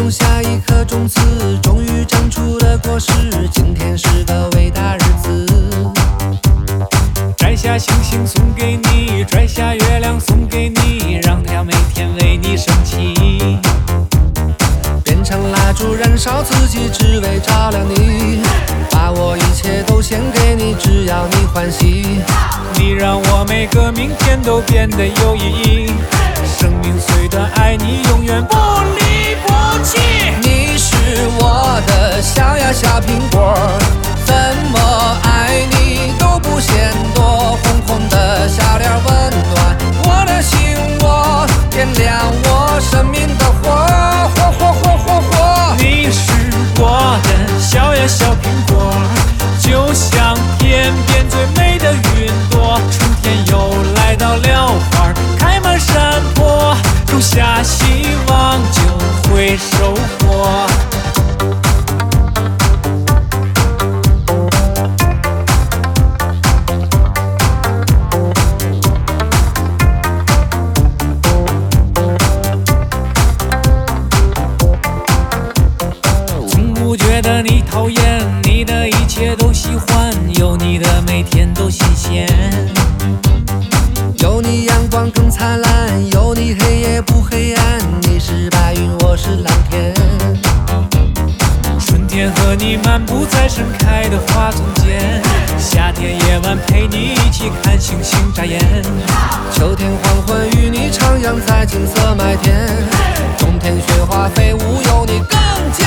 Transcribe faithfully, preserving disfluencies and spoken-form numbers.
种下一颗种子，终于长出了果实。今天是个伟大日子， 摘下星星送给你，摘下月亮送给你，让它每天为你升起。 变成蜡烛燃烧自己，只为照亮你。把我一切都献给你，只要你欢喜。 你让我每个明天都变得有意义。生命虽短，爱你永远不离不弃。 你是我的小呀小苹果，怎么爱你都不嫌多。红红的笑脸温暖我的心窝，点亮我生命的火，火火火火火。 你是我的小呀小苹果，就像天边最美的云朵。春天又来到了，花开满山坡，种下希望就会收获。从不觉得你讨厌，你的一切都喜欢，有你的每天都新鲜。 有你阳光更灿烂，有你黑夜不黑暗。你是白云，我是蓝天。 春天和你漫步在盛开的花丛间，夏天夜晚陪你一起看星星眨眼。 秋天黄昏与你徜徉在金色麦田，冬天雪花飞舞，有你更